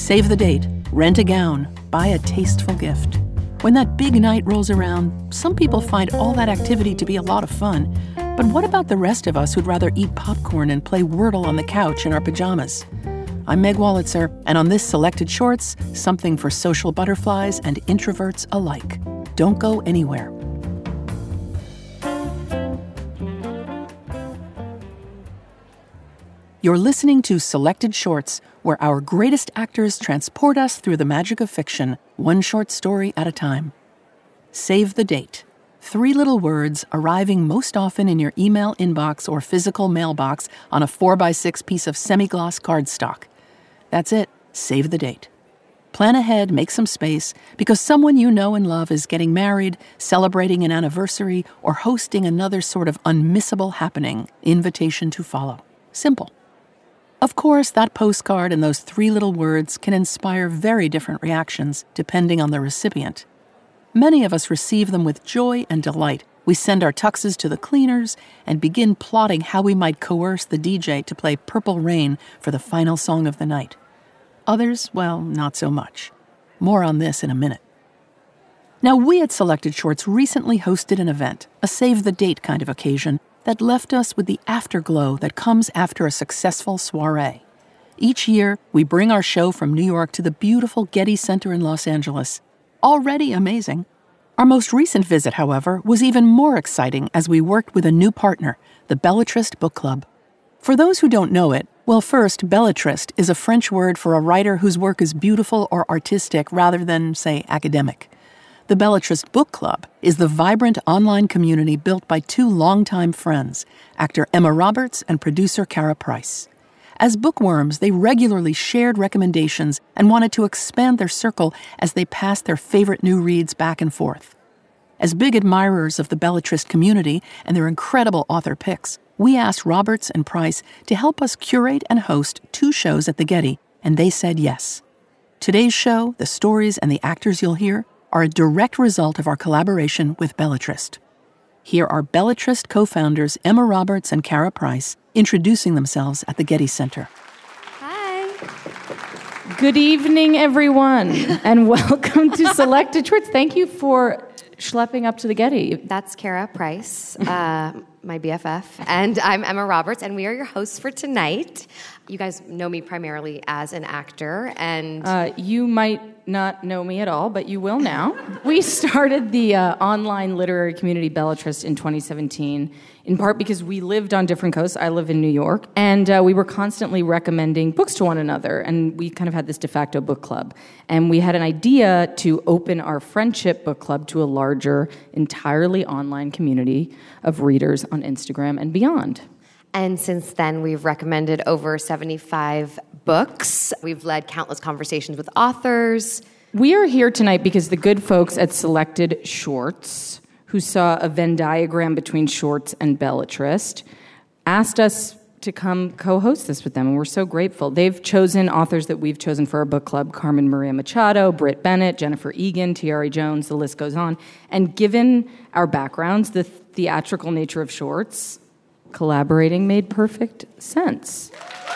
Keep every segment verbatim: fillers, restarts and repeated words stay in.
Save the date, rent a gown, buy a tasteful gift. When that big night rolls around, some people find all that activity to be a lot of fun. But what about the rest of us who'd rather eat popcorn and play Wordle on the couch in our pajamas? I'm Meg Wolitzer, and on this Selected Shorts, something for social butterflies and introverts alike. Don't go anywhere. You're listening to Selected Shorts, where our greatest actors transport us through the magic of fiction, one short story at a time. Save the date. Three little words arriving most often in your email inbox or physical mailbox on a four by six piece of semi-gloss cardstock. That's it. Save the date. Plan ahead, make some space, because someone you know and love is getting married, celebrating an anniversary, or hosting another sort of unmissable happening. Invitation to follow. Simple. Of course, that postcard and those three little words can inspire very different reactions depending on the recipient. Many of us receive them with joy and delight. We send our tuxes to the cleaners and begin plotting how we might coerce the D J to play Purple Rain for the final song of the night. Others, well, not so much. More on this in a minute. Now, we at Selected Shorts recently hosted an event, a save-the-date kind of occasion, that left us with the afterglow that comes after a successful soiree. Each year, we bring our show from New York to the beautiful Getty Center in Los Angeles. Already amazing. Our most recent visit, however, was even more exciting as we worked with a new partner, the Belletrist Book Club. For those who don't know it, well, first, Belletrist is a French word for a writer whose work is beautiful or artistic rather than, say, academic. The Belletrist Book Club is the vibrant online community built by two longtime friends, actor Emma Roberts and producer Cara Price. As bookworms, they regularly shared recommendations and wanted to expand their circle as they passed their favorite new reads back and forth. As big admirers of the Belletrist community and their incredible author picks, we asked Roberts and Price to help us curate and host two shows at the Getty, and they said yes. Today's show, the stories and the actors you'll hear, are a direct result of our collaboration with Belletrist. Here are Belletrist co-founders Emma Roberts and Cara Price introducing themselves at the Getty Center. Hi. Good evening, everyone, and welcome to Selected Shorts. Thank you for schlepping up to the Getty. That's Cara Price, uh, my B F F, and I'm Emma Roberts, and we are your hosts for tonight. You guys know me primarily as an actor, and... Uh, you might not know me at all, but you will now. We started the uh, online literary community Belletrist in twenty seventeen, in part because we lived on different coasts. I live in New York, and uh, we were constantly recommending books to one another, and we kind of had this de facto book club. And we had an idea to open our friendship book club to a larger, entirely online community of readers on Instagram and beyond. And since then, we've recommended over seventy-five books. We've led countless conversations with authors. We are here tonight because the good folks at Selected Shorts, who saw a Venn diagram between Shorts and Belletrist, asked us to come co-host this with them, and we're so grateful. They've chosen authors that we've chosen for our book club: Carmen Maria Machado, Britt Bennett, Jennifer Egan, Tiare Jones, the list goes on. And given our backgrounds, the theatrical nature of Shorts, collaborating made perfect sense.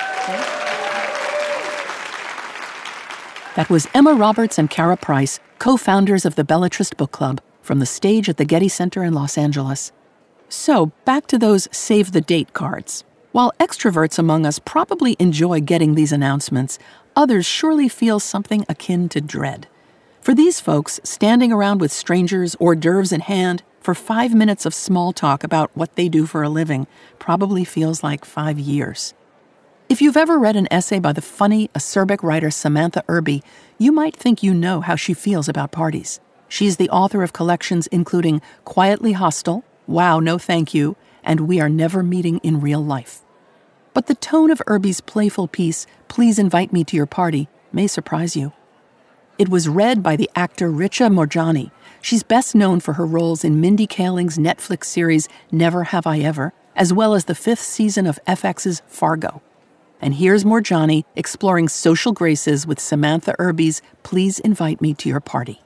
That was Emma Roberts and Cara Price, co-founders of the Belletrist Book Club, from the stage at the Getty Center in Los Angeles. So, back to those save-the-date cards. While extroverts among us probably enjoy getting these announcements, others surely feel something akin to dread. For these folks, standing around with strangers, hors d'oeuvres in hand, for five minutes of small talk about what they do for a living probably feels like five years. If you've ever read an essay by the funny, acerbic writer Samantha Irby, you might think you know how she feels about parties. She's the author of collections including Quietly Hostile, Wow, No Thank You, and We Are Never Meeting in Real Life. But the tone of Irby's playful piece, Please Invite Me to Your Party, may surprise you. It was read by the actor Richa Morjani. She's best known for her roles in Mindy Kaling's Netflix series Never Have I Ever, as well as the fifth season of F X's Fargo. And here's Morjani exploring social graces with Samantha Irby's Please Invite Me to Your Party.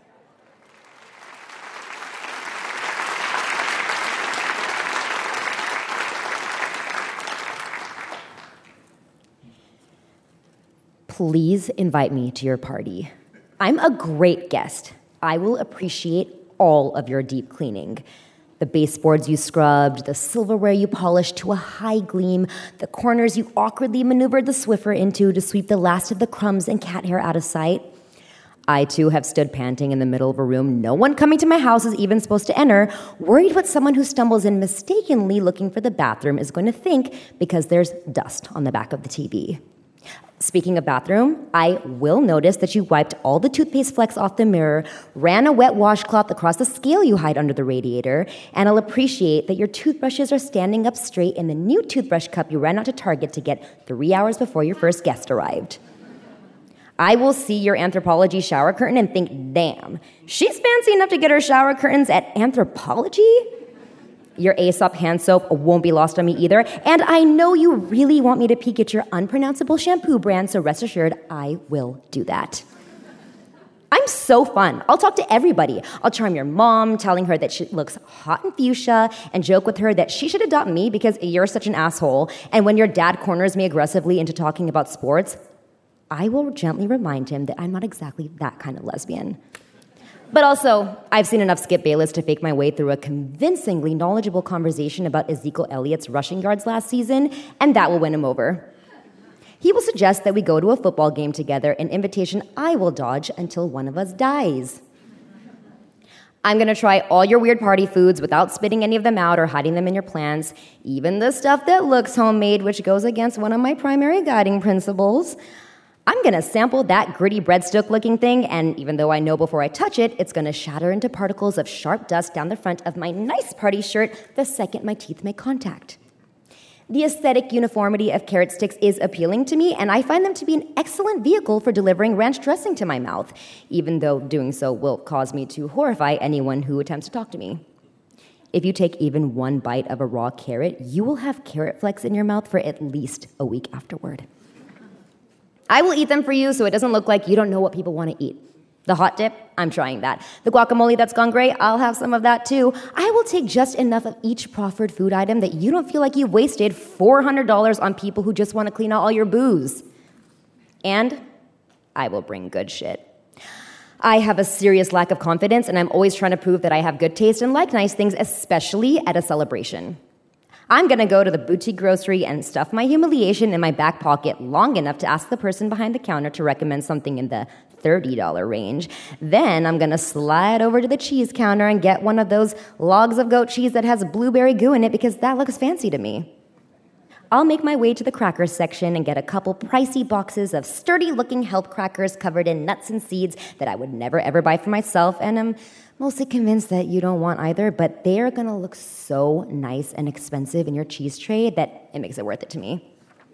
Please invite me to your party. I'm a great guest. I will appreciate all of your deep cleaning. The baseboards you scrubbed, the silverware you polished to a high gleam, the corners you awkwardly maneuvered the Swiffer into to sweep the last of the crumbs and cat hair out of sight. I, too, have stood panting in the middle of a room no one coming to my house is even supposed to enter, worried what someone who stumbles in mistakenly looking for the bathroom is going to think because there's dust on the back of the T V. Speaking of bathroom, I will notice that you wiped all the toothpaste flecks off the mirror, ran a wet washcloth across the scale you hide under the radiator, and I'll appreciate that your toothbrushes are standing up straight in the new toothbrush cup you ran out to Target to get three hours before your first guest arrived. I will see your Anthropologie shower curtain and think, damn, she's fancy enough to get her shower curtains at Anthropologie? Your Aesop hand soap won't be lost on me either, and I know you really want me to peek at your unpronounceable shampoo brand, so rest assured, I will do that. I'm so fun. I'll talk to everybody. I'll charm your mom, telling her that she looks hot in fuchsia, and joke with her that she should adopt me because you're such an asshole, and when your dad corners me aggressively into talking about sports, I will gently remind him that I'm not exactly that kind of lesbian. But also, I've seen enough Skip Bayless to fake my way through a convincingly knowledgeable conversation about Ezekiel Elliott's rushing yards last season, and that will win him over. He will suggest that we go to a football game together, an invitation I will dodge until one of us dies. I'm going to try all your weird party foods without spitting any of them out or hiding them in your plans, even the stuff that looks homemade, which goes against one of my primary guiding principles. I'm going to sample that gritty breadstick-looking thing, and even though I know before I touch it, it's going to shatter into particles of sharp dust down the front of my nice party shirt the second my teeth make contact. The aesthetic uniformity of carrot sticks is appealing to me, and I find them to be an excellent vehicle for delivering ranch dressing to my mouth, even though doing so will cause me to horrify anyone who attempts to talk to me. If you take even one bite of a raw carrot, you will have carrot flecks in your mouth for at least a week afterward. I will eat them for you so it doesn't look like you don't know what people want to eat. The hot dip, I'm trying that. The guacamole that's gone great, I'll have some of that too. I will take just enough of each proffered food item that you don't feel like you've wasted four hundred dollars on people who just want to clean out all your booze. And I will bring good shit. I have a serious lack of confidence, and I'm always trying to prove that I have good taste and like nice things, especially at a celebration. I'm going to go to the boutique grocery and stuff my humiliation in my back pocket long enough to ask the person behind the counter to recommend something in the thirty dollars range. Then I'm going to slide over to the cheese counter and get one of those logs of goat cheese that has blueberry goo in it because that looks fancy to me. I'll make my way to the crackers section and get a couple pricey boxes of sturdy-looking health crackers covered in nuts and seeds that I would never ever buy for myself, and I'm mostly convinced that you don't want either, but they're going to look so nice and expensive in your cheese tray that it makes it worth it to me.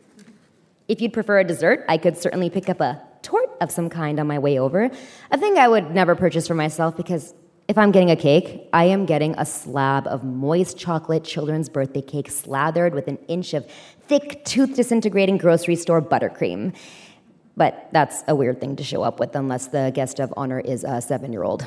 If you'd prefer a dessert, I could certainly pick up a tort of some kind on my way over, a thing I would never purchase for myself because if I'm getting a cake, I am getting a slab of moist chocolate children's birthday cake slathered with an inch of thick, tooth-disintegrating grocery store buttercream. But that's a weird thing to show up with unless the guest of honor is a seven-year-old.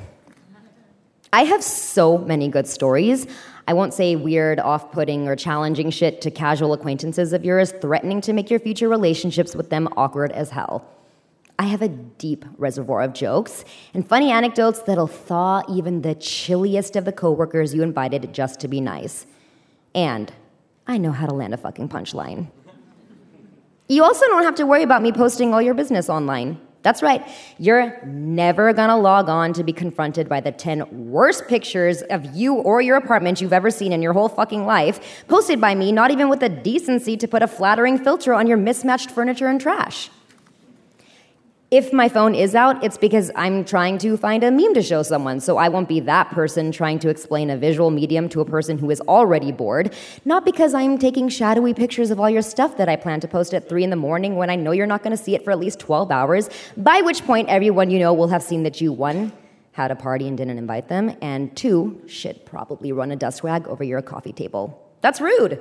I have so many good stories. I won't say weird, off-putting, or challenging shit to casual acquaintances of yours, threatening to make your future relationships with them awkward as hell. I have a deep reservoir of jokes and funny anecdotes that'll thaw even the chilliest of the coworkers you invited just to be nice. And I know how to land a fucking punchline. You also don't have to worry about me posting all your business online. That's right, you're never gonna log on to be confronted by the ten worst pictures of you or your apartment you've ever seen in your whole fucking life, posted by me, not even with the decency to put a flattering filter on your mismatched furniture and trash. If my phone is out, it's because I'm trying to find a meme to show someone, so I won't be that person trying to explain a visual medium to a person who is already bored, not because I'm taking shadowy pictures of all your stuff that I plan to post at three in the morning when I know you're not going to see it for at least twelve hours, by which point everyone you know will have seen that you, one, had a party and didn't invite them, and two, should probably run a dust rag over your coffee table. That's rude.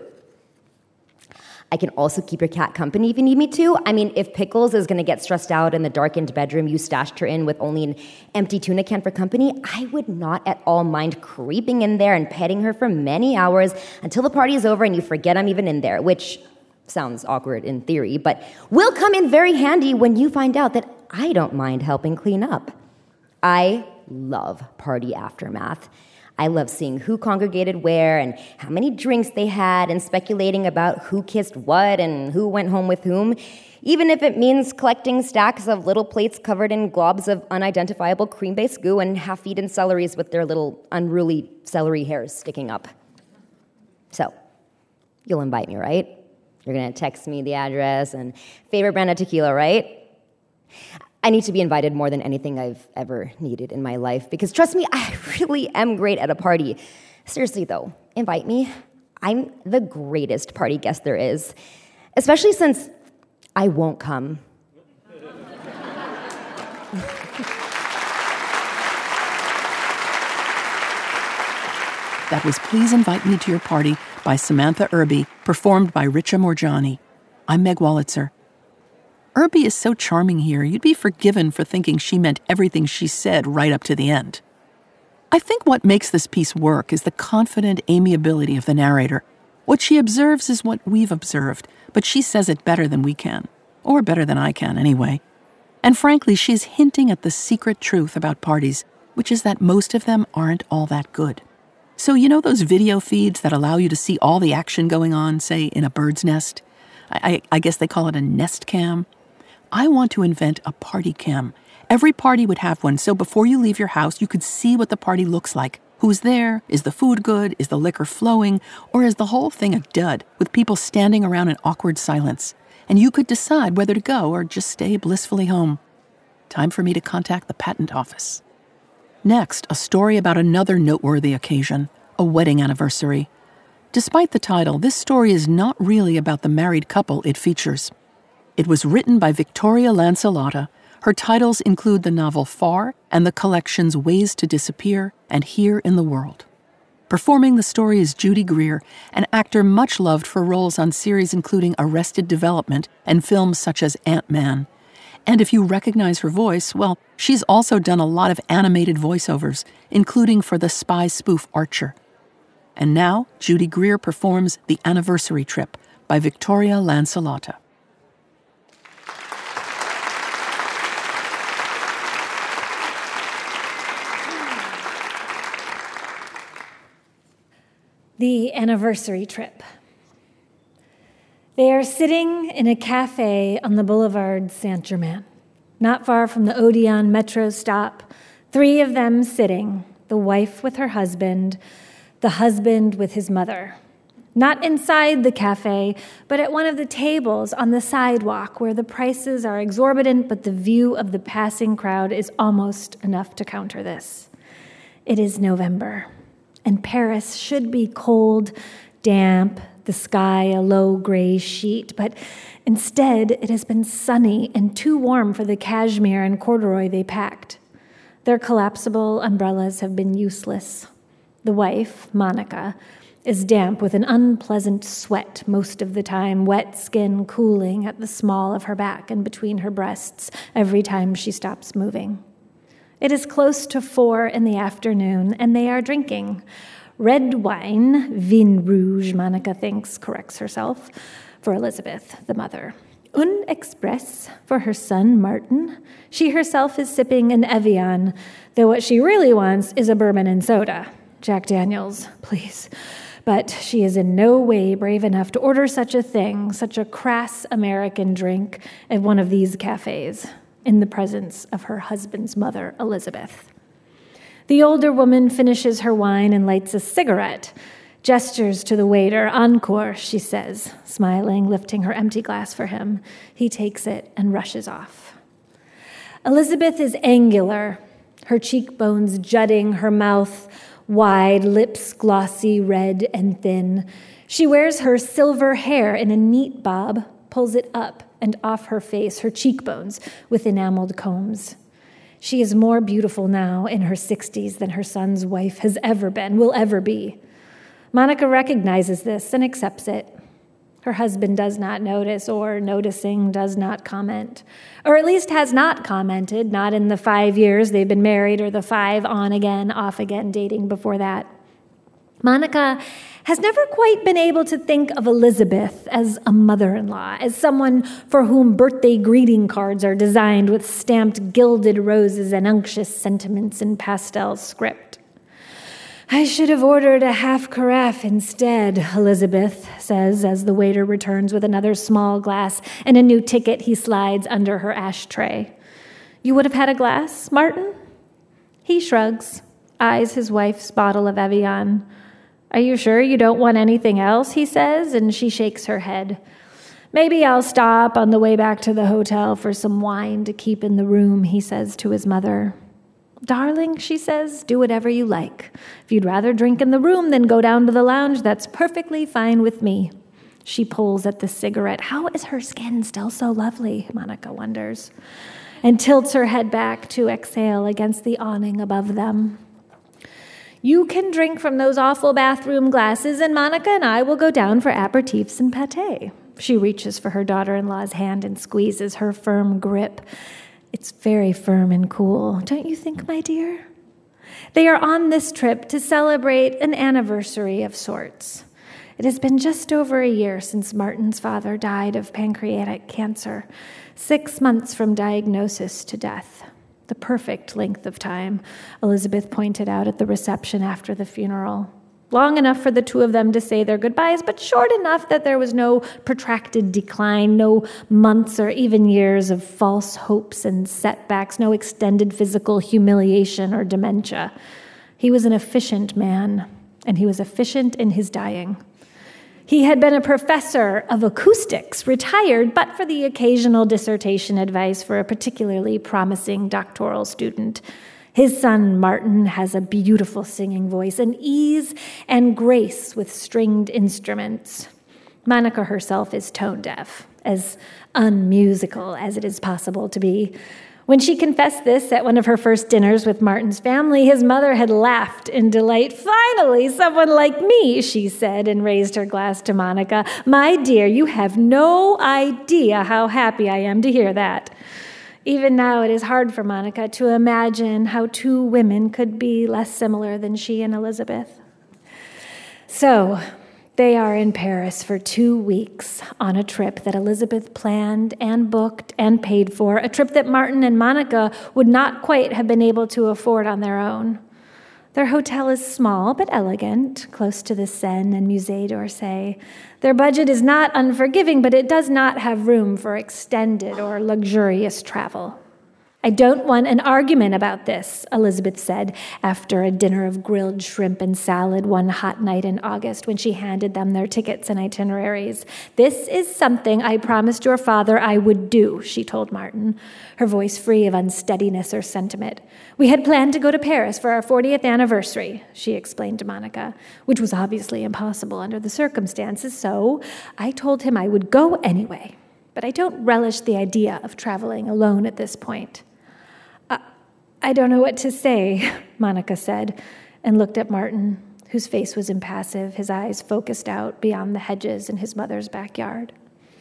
I can also keep your cat company if you need me to. I mean, if Pickles is going to get stressed out in the darkened bedroom you stashed her in with only an empty tuna can for company, I would not at all mind creeping in there and petting her for many hours until the party is over and you forget I'm even in there, which sounds awkward in theory, but will come in very handy when you find out that I don't mind helping clean up. I love party aftermath. I love seeing who congregated where and how many drinks they had and speculating about who kissed what and who went home with whom, even if it means collecting stacks of little plates covered in globs of unidentifiable cream-based goo and half-eaten celeries with their little unruly celery hairs sticking up. So, you'll invite me, right? You're gonna text me the address and favorite brand of tequila, right? I need to be invited more than anything I've ever needed in my life because, trust me, I really am great at a party. Seriously, though, invite me. I'm the greatest party guest there is, especially since I won't come. That was Please Invite Me to Your Party by Samantha Irby, performed by Richa Morjani. I'm Meg Wolitzer. Irby is so charming here, you'd be forgiven for thinking she meant everything she said right up to the end. I think what makes this piece work is the confident amiability of the narrator. What she observes is what we've observed, but she says it better than we can, or better than I can anyway. And frankly, she's hinting at the secret truth about parties, which is that most of them aren't all that good. So you know those video feeds that allow you to see all the action going on, say, in a bird's nest? I, I, I guess they call it a nest cam. I want to invent a party cam. Every party would have one, so before you leave your house, you could see what the party looks like. Who's there? Is the food good? Is the liquor flowing? Or is the whole thing a dud, with people standing around in awkward silence? And you could decide whether to go or just stay blissfully home. Time for me to contact the patent office. Next, a story about another noteworthy occasion, a wedding anniversary. Despite the title, this story is not really about the married couple it features. It was written by Victoria Lancelotta. Her titles include the novel Far and the collections Ways to Disappear and Here in the World. Performing the story is Judy Greer, an actor much loved for roles on series including Arrested Development and films such as Ant-Man. And if you recognize her voice, well, she's also done a lot of animated voiceovers, including for the spy spoof Archer. And now, Judy Greer performs The Anniversary Trip by Victoria Lancelotta. The Anniversary Trip. They are sitting in a cafe on the boulevard Saint-Germain, not far from the Odeon metro stop, three of them sitting, the wife with her husband, the husband with his mother. Not inside the cafe, but at one of the tables on the sidewalk where the prices are exorbitant, but the view of the passing crowd is almost enough to counter this. It is November. And Paris should be cold, damp, the sky a low gray sheet, but instead it has been sunny and too warm for the cashmere and corduroy they packed. Their collapsible umbrellas have been useless. The wife, Monica, is damp with an unpleasant sweat most of the time, wet skin cooling at the small of her back and between her breasts every time she stops moving. It is close to four in the afternoon, and they are drinking. Red wine, vin rouge, Monica thinks, corrects herself, for Elizabeth, the mother. Un express for her son, Martin. She herself is sipping an Evian, though what she really wants is a bourbon and soda. Jack Daniels, please. But she is in no way brave enough to order such a thing, such a crass American drink, at one of these cafes, in the presence of her husband's mother, Elizabeth. The older woman finishes her wine and lights a cigarette, gestures to the waiter. Encore, she says, smiling, lifting her empty glass for him. He takes it and rushes off. Elizabeth is angular, her cheekbones jutting, her mouth wide, lips glossy, red and thin. She wears her silver hair in a neat bob, pulls it up and off her face, her cheekbones with enameled combs. She is more beautiful now in her sixties than her son's wife has ever been, will ever be. Monica recognizes this and accepts it. Her husband does not notice, or noticing does not comment, or at least has not commented, not in the five years they've been married or the five on again, off again dating before that. Monica has never quite been able to think of Elizabeth as a mother-in-law, as someone for whom birthday greeting cards are designed with stamped gilded roses and unctuous sentiments in pastel script. "I should have ordered a half carafe instead," Elizabeth says as the waiter returns with another small glass and a new ticket he slides under her ashtray. "You would have had a glass, Martin?" He shrugs, eyes his wife's bottle of Evian. "Are you sure you don't want anything else?" he says, and she shakes her head. "Maybe I'll stop on the way back to the hotel for some wine to keep in the room," he says to his mother. "Darling," she says, "do whatever you like. If you'd rather drink in the room than go down to the lounge, that's perfectly fine with me." She pulls at the cigarette. How is her skin still so lovely, Monica wonders, and tilts her head back to exhale against the awning above them. "You can drink from those awful bathroom glasses, and Monica and I will go down for aperitifs and pâté." She reaches for her daughter-in-law's hand and squeezes her firm grip. It's very firm and cool, don't you think, my dear? They are on this trip to celebrate an anniversary of sorts. It has been just over a year since Martin's father died of pancreatic cancer, six months from diagnosis to death. The perfect length of time, Elizabeth pointed out at the reception after the funeral. Long enough for the two of them to say their goodbyes, but short enough that there was no protracted decline, no months or even years of false hopes and setbacks, no extended physical humiliation or dementia. He was an efficient man, and he was efficient in his dying. He had been a professor of acoustics, retired, but for the occasional dissertation advice for a particularly promising doctoral student. His son, Martin, has a beautiful singing voice, an ease and grace with stringed instruments. Monica herself is tone deaf, as unmusical as it is possible to be. When she confessed this at one of her first dinners with Martin's family, his mother had laughed in delight. "Finally, someone like me," she said, and raised her glass to Monica. "My dear, you have no idea how happy I am to hear that." Even now, it is hard for Monica to imagine how two women could be less similar than she and Elizabeth. So, they are in Paris for two weeks on a trip that Elizabeth planned and booked and paid for, a trip that Martin and Monica would not quite have been able to afford on their own. Their hotel is small but elegant, close to the Seine and Musée d'Orsay. Their budget is not unforgiving, but it does not have room for extended or luxurious travel. "I don't want an argument about this," Elizabeth said after a dinner of grilled shrimp and salad one hot night in August when she handed them their tickets and itineraries. "This is something I promised your father I would do," she told Martin, her voice free of unsteadiness or sentiment. "We had planned to go to Paris for our fortieth anniversary," she explained to Monica, which was obviously impossible under the circumstances, so I told him I would go anyway. But I don't relish the idea of traveling alone at this point. "I don't know what to say," Monica said, and looked at Martin, whose face was impassive, his eyes focused out beyond the hedges in his mother's backyard.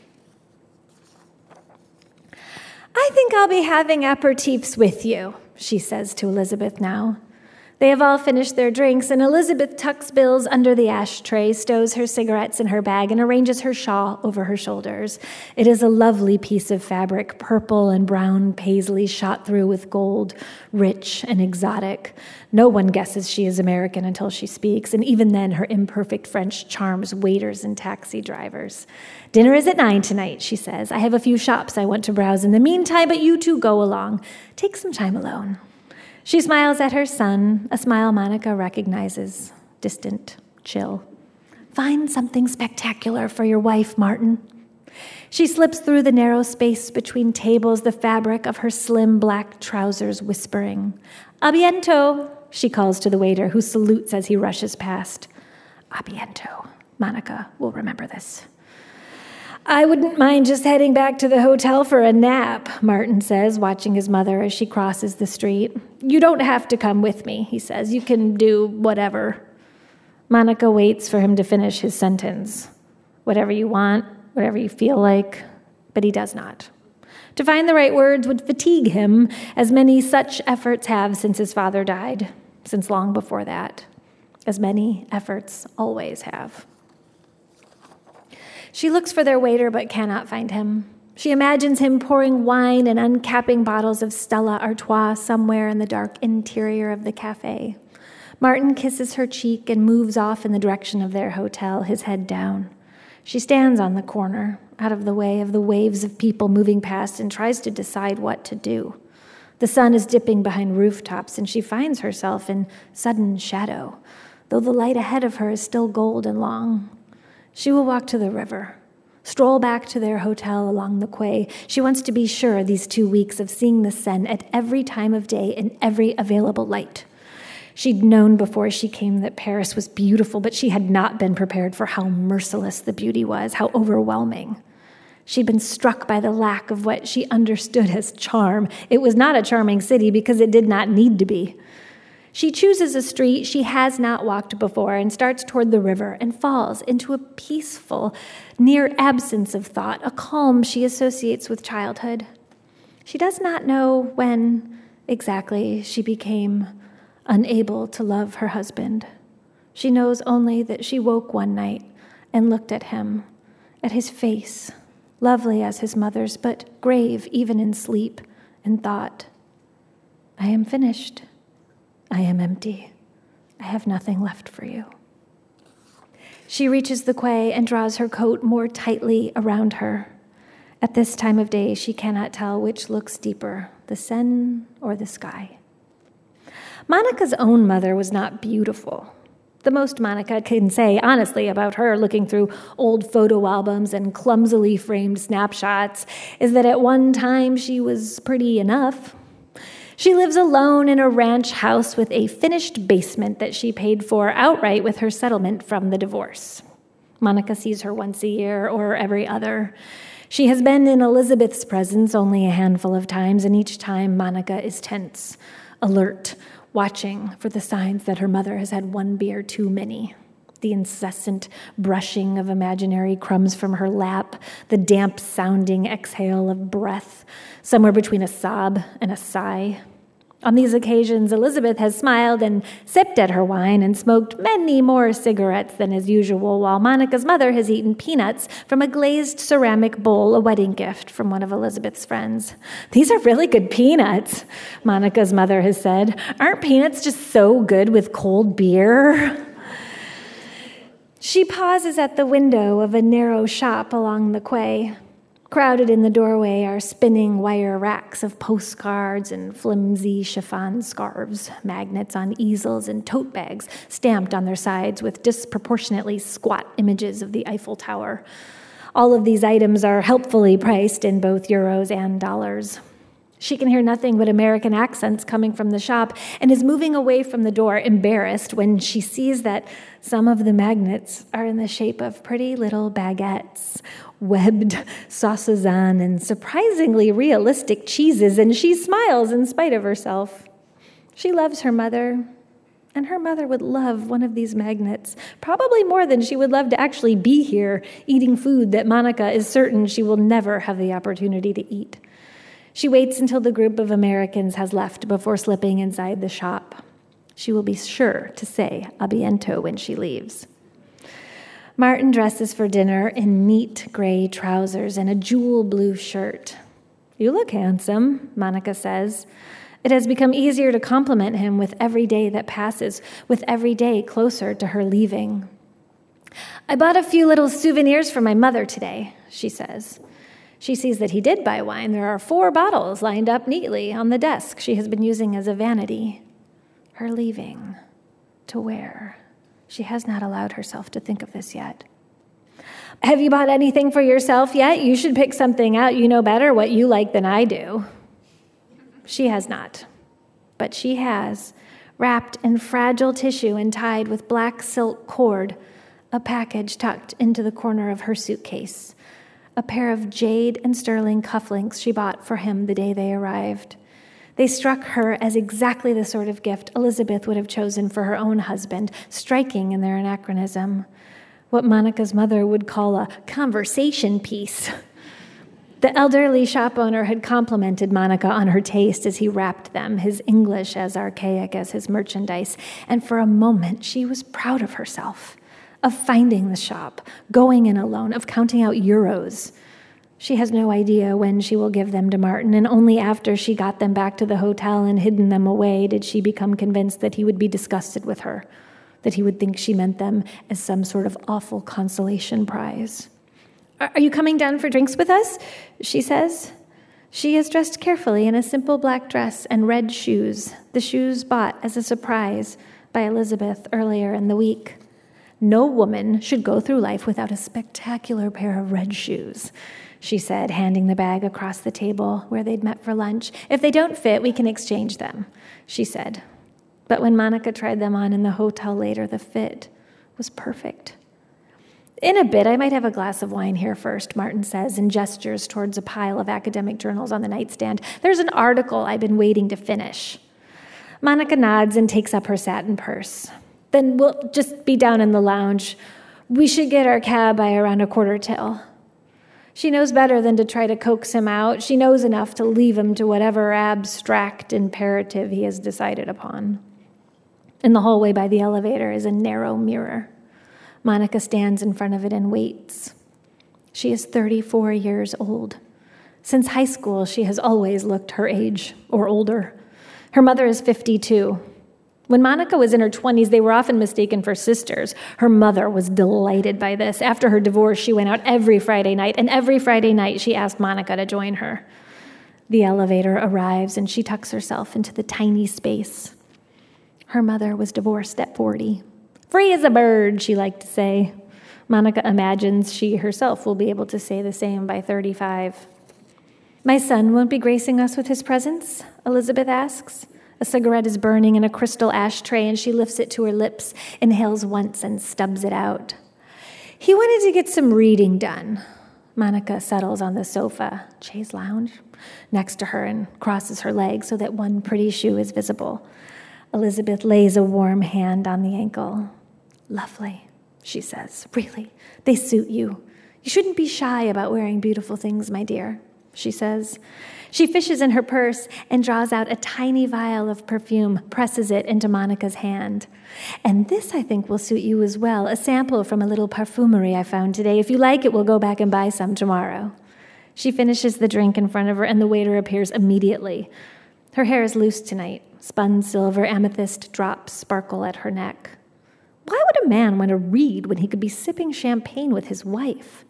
"I think I'll be having aperitifs with you," she says to Elizabeth now. They have all finished their drinks, and Elizabeth tucks Bill's under the ashtray, stows her cigarettes in her bag, and arranges her shawl over her shoulders. It is a lovely piece of fabric, purple and brown paisley shot through with gold, rich and exotic. No one guesses she is American until she speaks, and even then her imperfect French charms waiters and taxi drivers. "Dinner is at nine tonight," she says. "I have a few shops I want to browse in the meantime, but you two go along. Take some time alone." She smiles at her son, a smile Monica recognizes, distant, chill. "Find something spectacular for your wife, Martin." She slips through the narrow space between tables, the fabric of her slim black trousers whispering. "A bientôt," she calls to the waiter, who salutes as he rushes past. "A bientôt." Monica will remember this. "I wouldn't mind just heading back to the hotel for a nap," Martin says, watching his mother as she crosses the street. "You don't have to come with me," he says. "You can do whatever." Monica waits for him to finish his sentence. "Whatever you want, whatever you feel like," but he does not. To find the right words would fatigue him, as many such efforts have since his father died, since long before that. as many efforts always have. She looks for their waiter but cannot find him. She imagines him pouring wine and uncapping bottles of Stella Artois somewhere in the dark interior of the cafe. Martin kisses her cheek and moves off in the direction of their hotel, his head down. She stands on the corner, out of the way of the waves of people moving past, and tries to decide what to do. The sun is dipping behind rooftops, and she finds herself in sudden shadow, though the light ahead of her is still gold and long. She will walk to the river, stroll back to their hotel along the quay. She wants to be sure these two weeks of seeing the sun at every time of day in every available light. She'd known before she came that Paris was beautiful, but she had not been prepared for how merciless the beauty was, how overwhelming. She'd been struck by the lack of what she understood as charm. It was not a charming city because it did not need to be. She chooses a street she has not walked before and starts toward the river and falls into a peaceful, near absence of thought, a calm she associates with childhood. She does not know when exactly she became unable to love her husband. She knows only that she woke one night and looked at him, at his face, lovely as his mother's, but grave even in sleep, and thought, I am finished. I am empty. I have nothing left for you. She reaches the quay and draws her coat more tightly around her. At this time of day, she cannot tell which looks deeper, the Seine or the sky. Monica's own mother was not beautiful. The most Monica can say, honestly, about her looking through old photo albums and clumsily framed snapshots is that at one time she was pretty enough. She lives alone in a ranch house with a finished basement that she paid for outright with her settlement from the divorce. Monica sees her once a year or every other. She has been in Elizabeth's presence only a handful of times, and each time Monica is tense, alert, watching for the signs that her mother has had one beer too many. The incessant brushing of imaginary crumbs from her lap, the damp-sounding exhale of breath, somewhere between a sob and a sigh. On these occasions, Elizabeth has smiled and sipped at her wine and smoked many more cigarettes than is usual, while Monica's mother has eaten peanuts from a glazed ceramic bowl, a wedding gift from one of Elizabeth's friends. These are really good peanuts, Monica's mother has said. Aren't peanuts just so good with cold beer? She pauses at the window of a narrow shop along the quay. Crowded in the doorway are spinning wire racks of postcards and flimsy chiffon scarves, magnets on easels, and tote bags stamped on their sides with disproportionately squat images of the Eiffel Tower. All of these items are helpfully priced in both euros and dollars. She can hear nothing but American accents coming from the shop and is moving away from the door, embarrassed, when she sees that some of the magnets are in the shape of pretty little baguettes, webbed sauces on, and surprisingly realistic cheeses, and she smiles in spite of herself. She loves her mother, and her mother would love one of these magnets, probably more than she would love to actually be here, eating food that Monica is certain she will never have the opportunity to eat. She waits until the group of Americans has left before slipping inside the shop. She will be sure to say a bientôt when she leaves. Martin dresses for dinner in neat gray trousers and a jewel blue shirt. You look handsome, Monica says. It has become easier to compliment him with every day that passes, with every day closer to her leaving. I bought a few little souvenirs for my mother today, she says. She sees that he did buy wine. There are four bottles lined up neatly on the desk she has been using as a vanity. Her leaving. To where? She has not allowed herself to think of this yet. Have you bought anything for yourself yet? You should pick something out. You know better what you like than I do. She has not. But she has, wrapped in fragile tissue and tied with black silk cord, a package tucked into the corner of her suitcase. A pair of jade and sterling cufflinks she bought for him the day they arrived. They struck her as exactly the sort of gift Elizabeth would have chosen for her own husband, striking in their anachronism. What Monica's mother would call a conversation piece. The elderly shop owner had complimented Monica on her taste as he wrapped them, his English as archaic as his merchandise, and for a moment she was proud of herself, of finding the shop, going in alone, of counting out euros. She has no idea when she will give them to Martin, and only after she got them back to the hotel and hidden them away did she become convinced that he would be disgusted with her, that he would think she meant them as some sort of awful consolation prize. "Are you coming down for drinks with us?" she says. She is dressed carefully in a simple black dress and red shoes, the shoes bought as a surprise by Elizabeth earlier in the week. No woman should go through life without a spectacular pair of red shoes, she said, handing the bag across the table where they'd met for lunch. "If they don't fit, we can exchange them," she said. But when Monica tried them on in the hotel later, the fit was perfect. "In a bit, I might have a glass of wine here first," Martin says, and gestures towards a pile of academic journals on the nightstand. "There's an article I've been waiting to finish." Monica nods and takes up her satin purse. "Then we'll just be down in the lounge. We should get our cab by around a quarter till." She knows better than to try to coax him out. She knows enough to leave him to whatever abstract imperative he has decided upon. In the hallway by the elevator is a narrow mirror. Monica stands in front of it and waits. She is thirty-four years old. Since high school, she has always looked her age, or older. Her mother is fifty-two. When Monica was in her twenties, they were often mistaken for sisters. Her mother was delighted by this. After her divorce, she went out every Friday night, and every Friday night she asked Monica to join her. The elevator arrives, and she tucks herself into the tiny space. Her mother was divorced at forty. "Free as a bird," she liked to say. Monica imagines she herself will be able to say the same by thirty-five. "My son won't be gracing us with his presence?" Elizabeth asks. A cigarette is burning in a crystal ashtray, and she lifts it to her lips, inhales once, and stubs it out. "He wanted to get some reading done." Monica settles on the sofa, chaise lounge, next to her and crosses her legs so that one pretty shoe is visible. Elizabeth lays a warm hand on the ankle. "Lovely," she says. "Really, they suit you. You shouldn't be shy about wearing beautiful things, my dear," she says. She fishes in her purse and draws out a tiny vial of perfume, presses it into Monica's hand. "And this, I think, will suit you as well, a sample from a little parfumery I found today. If you like it, we'll go back and buy some tomorrow." She finishes the drink in front of her, and the waiter appears immediately. Her hair is loose tonight. Spun silver amethyst drops sparkle at her neck. Why would a man want to read when he could be sipping champagne with his wife?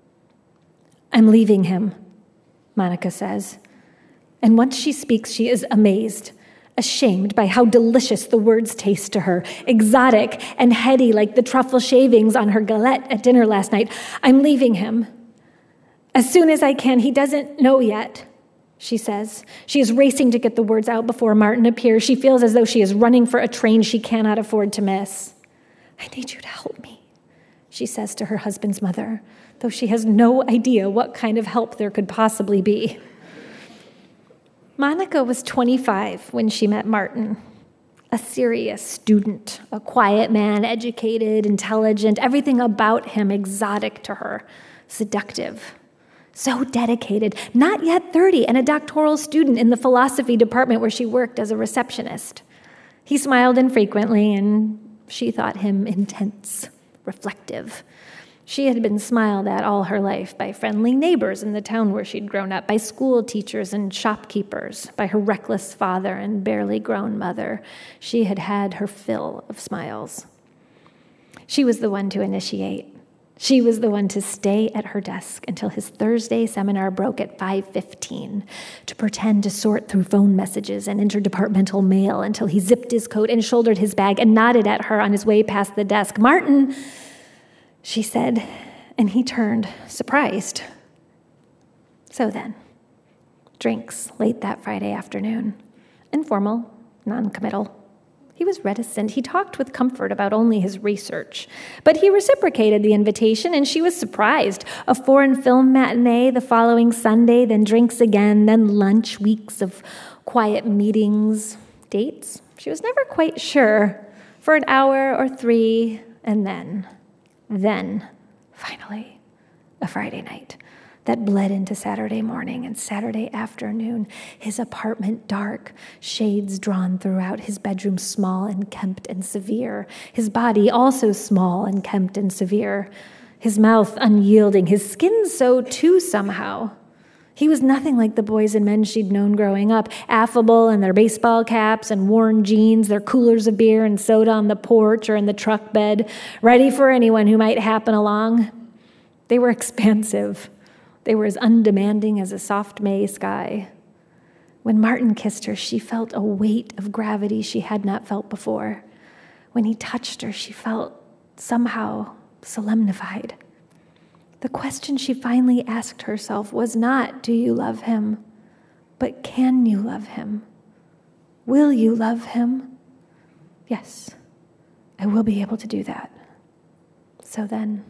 "I'm leaving him," Monica says. And once she speaks, she is amazed, ashamed by how delicious the words taste to her, exotic and heady like the truffle shavings on her galette at dinner last night. "I'm leaving him. As soon as I can. He doesn't know yet," she says. She is racing to get the words out before Martin appears. She feels as though she is running for a train she cannot afford to miss. "I need you to help me," she says to her husband's mother, though she has no idea what kind of help there could possibly be. Monica was twenty-five when she met Martin. A serious student, a quiet man, educated, intelligent, everything about him exotic to her, seductive. So dedicated, not yet thirty, and a doctoral student in the philosophy department where she worked as a receptionist. He smiled infrequently, and she thought him intense, reflective. She had been smiled at all her life by friendly neighbors in the town where she'd grown up, by school teachers and shopkeepers, by her reckless father and barely grown mother. She had had her fill of smiles. She was the one to initiate. She was the one to stay at her desk until his Thursday seminar broke at five fifteen, to pretend to sort through phone messages and interdepartmental mail until he zipped his coat and shouldered his bag and nodded at her on his way past the desk. "Martin," she said, and he turned, surprised. So then, drinks late that Friday afternoon. Informal, non-committal. He was reticent. He talked with comfort about only his research. But he reciprocated the invitation, and she was surprised. A foreign film matinee the following Sunday, then drinks again, then lunch, weeks of quiet meetings, dates. She was never quite sure. For an hour or three, and then... Then, finally, a Friday night. that bled into Saturday morning and Saturday afternoon, his apartment dark, shades drawn throughout, his bedroom small and kempt and severe, his body also small and kempt and severe, his mouth unyielding, his skin so too somehow. He was nothing like the boys and men she'd known growing up, affable in their baseball caps and worn jeans, their coolers of beer and soda on the porch or in the truck bed, ready for anyone who might happen along. They were expansive. They were as undemanding as a soft May sky. When Martin kissed her, she felt a weight of gravity she had not felt before. When he touched her, she felt somehow solemnified. The question she finally asked herself was not, do you love him, but can you love him? Will you love him? Yes, I will be able to do that. So then,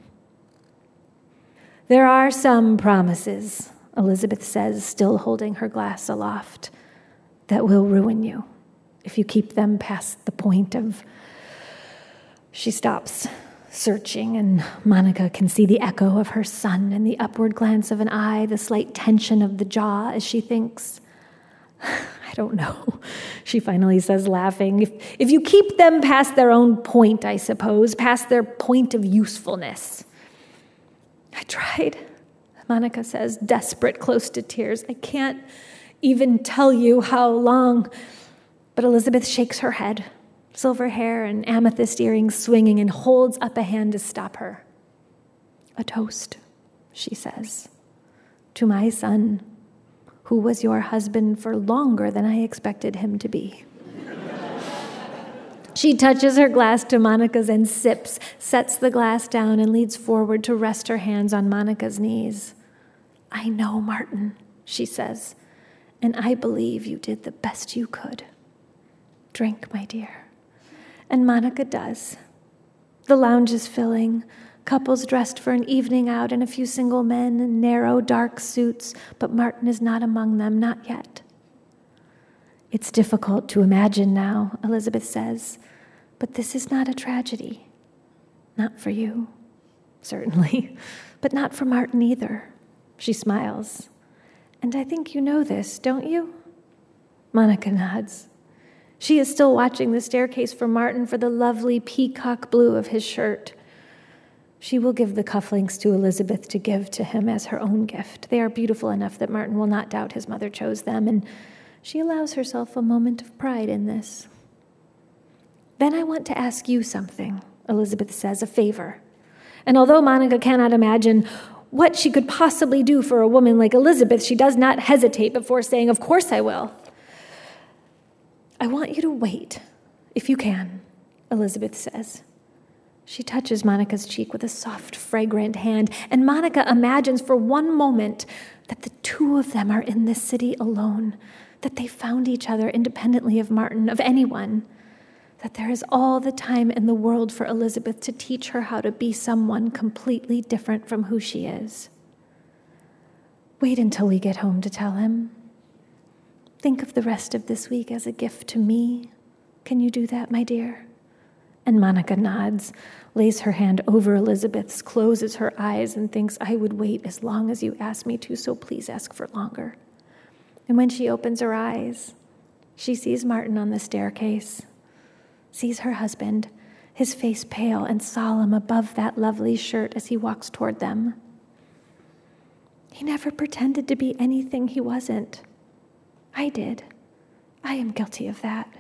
there are some promises, Elizabeth says, still holding her glass aloft, that will ruin you if you keep them past the point of... She stops, searching, and Monica can see the echo of her son and the upward glance of an eye, the slight tension of the jaw as she thinks, I don't know, she finally says, laughing. If, if you keep them past their own point, I suppose, past their point of usefulness. I tried, Monica says, desperate, close to tears. I can't even tell you how long. But Elizabeth shakes her head, silver hair and amethyst earrings swinging, and holds up a hand to stop her. A toast, she says, to my son, who was your husband for longer than I expected him to be. She touches her glass to Monica's and sips, sets the glass down, and leads forward to rest her hands on Monica's knees. I know, Martin, she says, and I believe you did the best you could. Drink, my dear. And Monica does. The lounge is filling, couples dressed for an evening out and a few single men in narrow, dark suits, but Martin is not among them, not yet. It's difficult to imagine now, Elizabeth says, but this is not a tragedy. Not for you, certainly, but not for Martin either. She smiles. And I think you know this, don't you? Monica nods. She is still watching the staircase for Martin for the lovely peacock blue of his shirt. She will give the cufflinks to Elizabeth to give to him as her own gift. They are beautiful enough that Martin will not doubt his mother chose them, and she allows herself a moment of pride in this. Then I want to ask you something, Elizabeth says, a favor. And although Monica cannot imagine what she could possibly do for a woman like Elizabeth, she does not hesitate before saying, of course I will. I want you to wait, if you can, Elizabeth says. She touches Monica's cheek with a soft, fragrant hand, and Monica imagines for one moment that the two of them are in this city alone, that they found each other independently of Martin, of anyone, that there is all the time in the world for Elizabeth to teach her how to be someone completely different from who she is. Wait until we get home to tell him. Think of the rest of this week as a gift to me. Can you do that, my dear? And Monica nods, lays her hand over Elizabeth's, closes her eyes, and thinks, I would wait as long as you ask me to, so please ask for longer. And when she opens her eyes, she sees Martin on the staircase, sees her husband, his face pale and solemn above that lovely shirt as he walks toward them. He never pretended to be anything he wasn't. I did. I am guilty of that.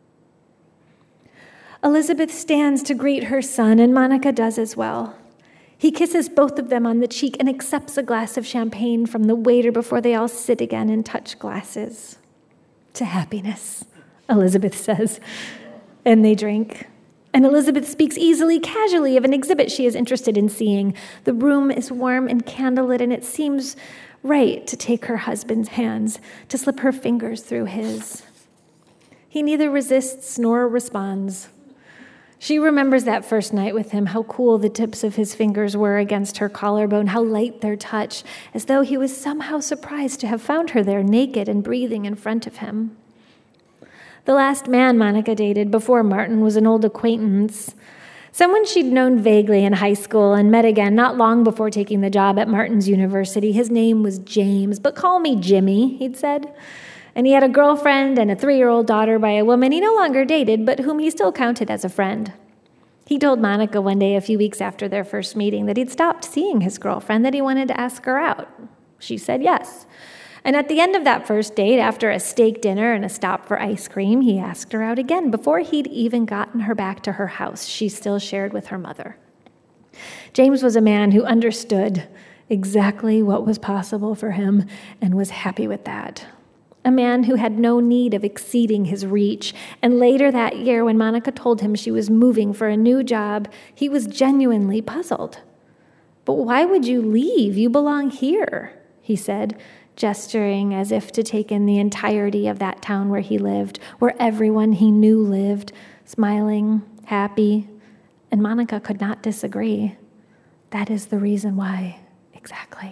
Elizabeth stands to greet her son, and Monica does as well. He kisses both of them on the cheek and accepts a glass of champagne from the waiter before they all sit again and touch glasses. To happiness, Elizabeth says. And they drink. And Elizabeth speaks easily, casually of an exhibit she is interested in seeing. The room is warm and candlelit, and it seems right to take her husband's hands, to slip her fingers through his. He neither resists nor responds. She remembers that first night with him, how cool the tips of his fingers were against her collarbone, how light their touch, as though he was somehow surprised to have found her there, naked and breathing in front of him. The last man Monica dated before Martin was an old acquaintance, Someone she'd known vaguely in high school and met again not long before taking the job at Martin's University. His name was James, but call me Jimmy, he'd said. And he had a girlfriend and a three-year-old daughter by a woman he no longer dated, but whom he still counted as a friend. He told Monica one day a few weeks after their first meeting that he'd stopped seeing his girlfriend, that he wanted to ask her out. She said yes. And at the end of that first date, after a steak dinner and a stop for ice cream, he asked her out again. Before he'd even gotten her back to her house, she still shared with her mother. James was a man who understood exactly what was possible for him and was happy with that. A man who had no need of exceeding his reach. And later that year, when Monica told him she was moving for a new job, he was genuinely puzzled. "But why would you leave? You belong here," he said, gesturing as if to take in the entirety of that town where he lived, where everyone he knew lived, smiling, happy. And Monica could not disagree. That is the reason why, exactly.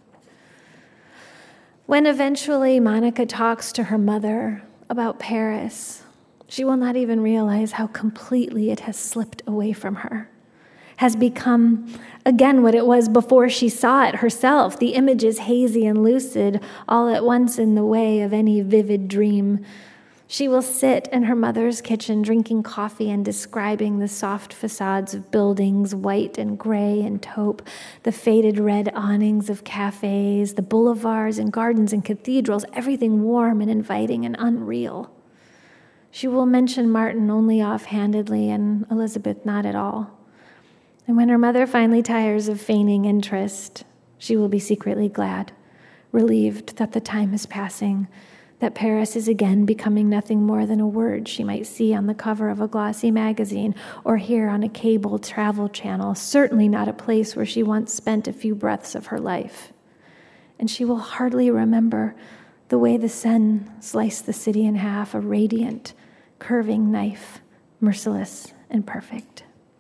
When eventually Monica talks to her mother about Paris, she will not even realize how completely it has slipped away from her, has become, again, what it was before she saw it herself, the images hazy and lucid, all at once in the way of any vivid dream. She will sit in her mother's kitchen drinking coffee and describing the soft facades of buildings, white and gray and taupe, the faded red awnings of cafes, the boulevards and gardens and cathedrals, everything warm and inviting and unreal. She will mention Martin only offhandedly and Elizabeth not at all. And when her mother finally tires of feigning interest, she will be secretly glad, relieved that the time is passing, that Paris is again becoming nothing more than a word she might see on the cover of a glossy magazine or hear on a cable travel channel, certainly not a place where she once spent a few breaths of her life. And she will hardly remember the way the sun sliced the city in half, a radiant, curving knife, merciless and perfect.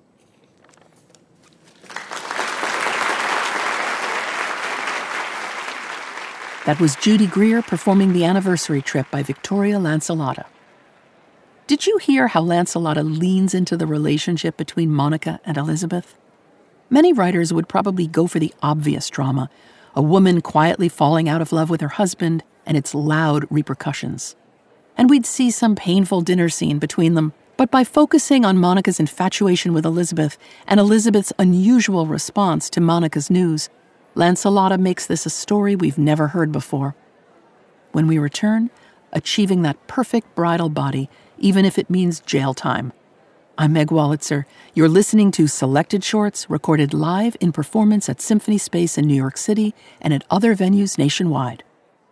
That was Judy Greer performing The Anniversary Trip by Victoria Lancelotta. Did you hear how Lancelotta leans into the relationship between Monica and Elizabeth? Many writers would probably go for the obvious drama, a woman quietly falling out of love with her husband and its loud repercussions. And we'd see some painful dinner scene between them, but by focusing on Monica's infatuation with Elizabeth and Elizabeth's unusual response to Monica's news, Lancelotta makes this a story we've never heard before. When we return, achieving that perfect bridal body, even if it means jail time. I'm Meg Wolitzer. You're listening to Selected Shorts, recorded live in performance at Symphony Space in New York City and at other venues nationwide.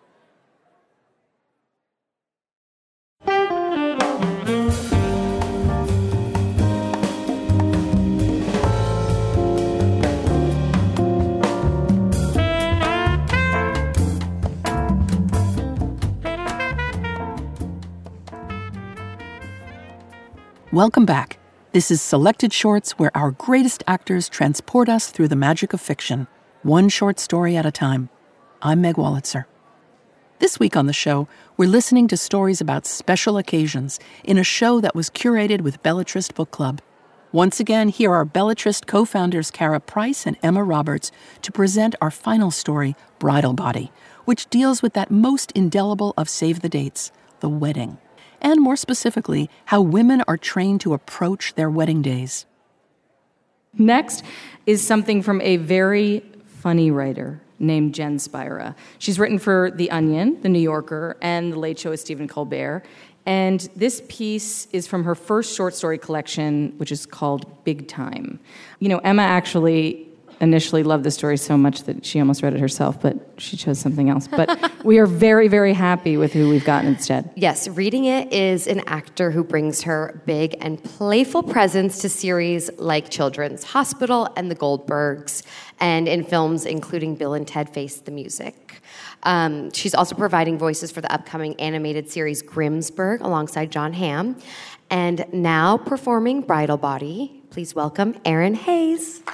Welcome back. This is Selected Shorts, where our greatest actors transport us through the magic of fiction, one short story at a time. I'm Meg Wolitzer. This week on the show, we're listening to stories about special occasions in a show that was curated with Bellatrist Book Club. Once again, here are Bellatrist co-founders Cara Price and Emma Roberts to present our final story, Bridal Body, which deals with that most indelible of save the dates, the wedding. And more specifically, how women are trained to approach their wedding days. Next is something from a very funny writer named Jen Spira. She's written for The Onion, The New Yorker, and The Late Show with Stephen Colbert. And this piece is from her first short story collection, which is called Big Time. You know, Emma actually initially loved the story so much that she almost read it herself, but she chose something else. But we are very, very happy with who we've gotten instead. Yes, reading it is an actor who brings her big and playful presence to series like Children's Hospital and The Goldbergs, and in films including Bill and Ted Face the Music. Um, she's also providing voices for the upcoming animated series Grimmsburg alongside John Hamm. And now performing Bridal Body, please welcome Erin Hayes.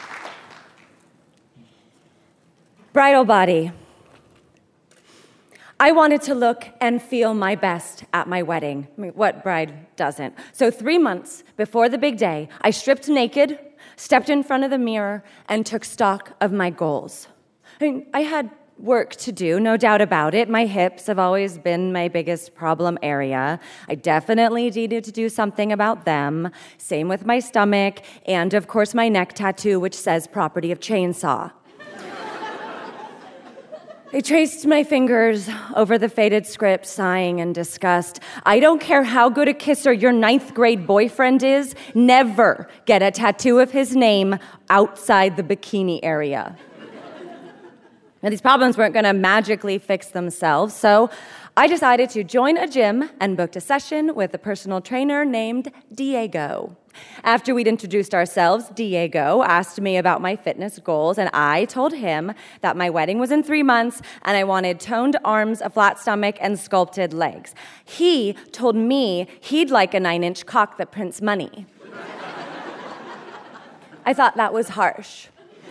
Bridal Body. I wanted to look and feel my best at my wedding. I mean, what bride doesn't? So three months before the big day, I stripped naked, stepped in front of the mirror, and took stock of my goals. I mean, I had work to do, no doubt about it. My hips have always been my biggest problem area. I definitely needed to do something about them. Same with my stomach, and of course my neck tattoo, which says property of chainsaw. I traced my fingers over the faded script, sighing in disgust. I don't care how good a kisser your ninth grade boyfriend is, never get a tattoo of his name outside the bikini area. Now, these problems weren't going to magically fix themselves, so I decided to join a gym and booked a session with a personal trainer named Diego. After we'd introduced ourselves, Diego asked me about my fitness goals, and I told him that my wedding was in three months, and I wanted toned arms, a flat stomach, and sculpted legs. He told me he'd like a nine-inch cock that prints money. I thought that was harsh.